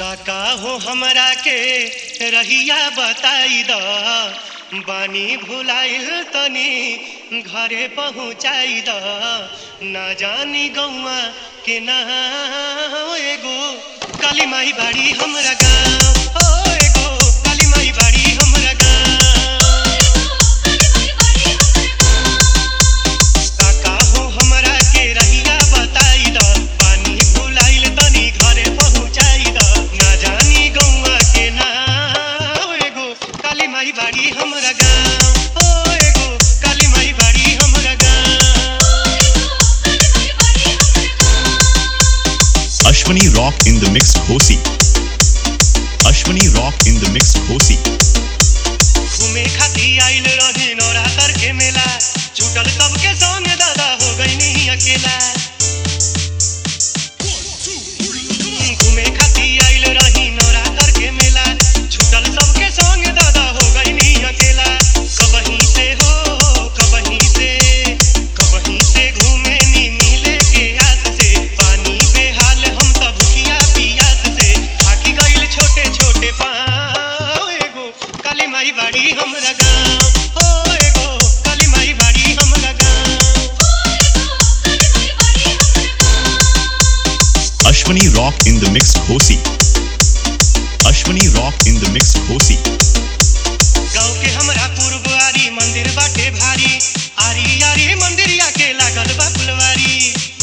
काका हो हमरा के रहिया बताई द बानी भुलाइल तनी घरे पहुँचाई द ना जानी गौआ के ना एगो काली माई बाड़ी हमरा गाँव हो एगो काली माई बाड़ी हमरा गाँव। काका हो हमरा के रहिया बताई द बानी भुलाइल तनी घरे पहुँचाई द ना जानी गौआ के ना एगो काली माई बाड़ी हमरा गाँव हो एगो काली माई बाड़ी हमरा गाँव। Ashwani rock in the mixed Hosi. Ashwani rock in the mixed Hosi. घूमे खाती आइल रही नवरात्र के मेला छूटल सबके संग दादा हो गई नहीं अकेला। घूमे खाती आइल रही नवरात्र के मेला छूटल सबके संग दादा हो गई नहीं अकेला। कबहीं से घूमे नी मिले के आस से पानी बेहाल हम सब भूखिया पियास से थाकी गइल छोटे छोटे पाँव एगो काली माई बाड़ी हमरा गाँव हो एगो काली माई बाड़ी हमरा गाँव। Ashwani rock in the mixed Hosi. Ashwani rock in the mixed Hosi. गाँव के हमरा पूर्वारी मंदिर बाटे भारी आरी आरी मंदिरिया के लागल बा फुलवारी।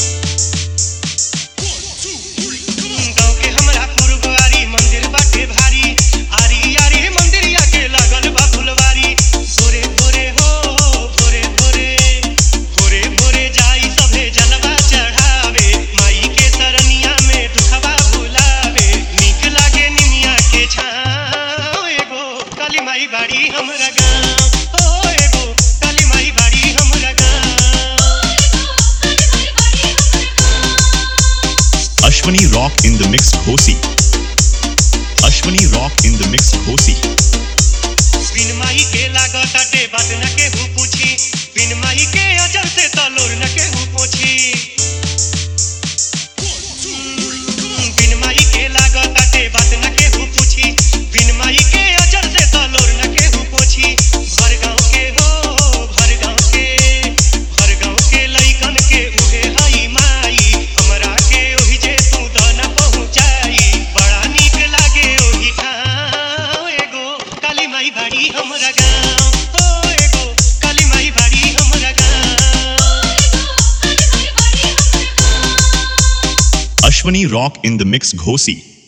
गाँव के हमरा पूर्वारी मंदिर बाटे भारी आरी आरी मंदिरिया के लागल बा फुलवारी। भोरे भोरे हो भोरे भोरे जाई सभे जलवा चढ़ावे माई के सरनिया में दुखवा भुलावे नीक लागे निमिया के छाँव एगो काली माई बाड़ी हमरा गाँव हो एगो काली माई बाड़ी हमरा गाँव। Ashwani rock in the mixed Hosi. Ashwani rock in the mixed Hosi. बिन माई के लागताटे बात न केहू पूछी बिन माई के अजर से तलोर न केहू पोछी। बिन माई के लागताटे बात न केहू पूछी बिन माई के अजर से तलोर न केहू पोछी। भर गाँव के लइकन के उहे हई माई हमरा के ओहि जे तू द न पहुँचाई बड़ा नीक लागे ओहि ठाव एगो काली माई बाड़ी हमरा गाँव हो एगो काली माई बाड़ी हमरा गाँव। Ashwani rock in the mixed Hosi.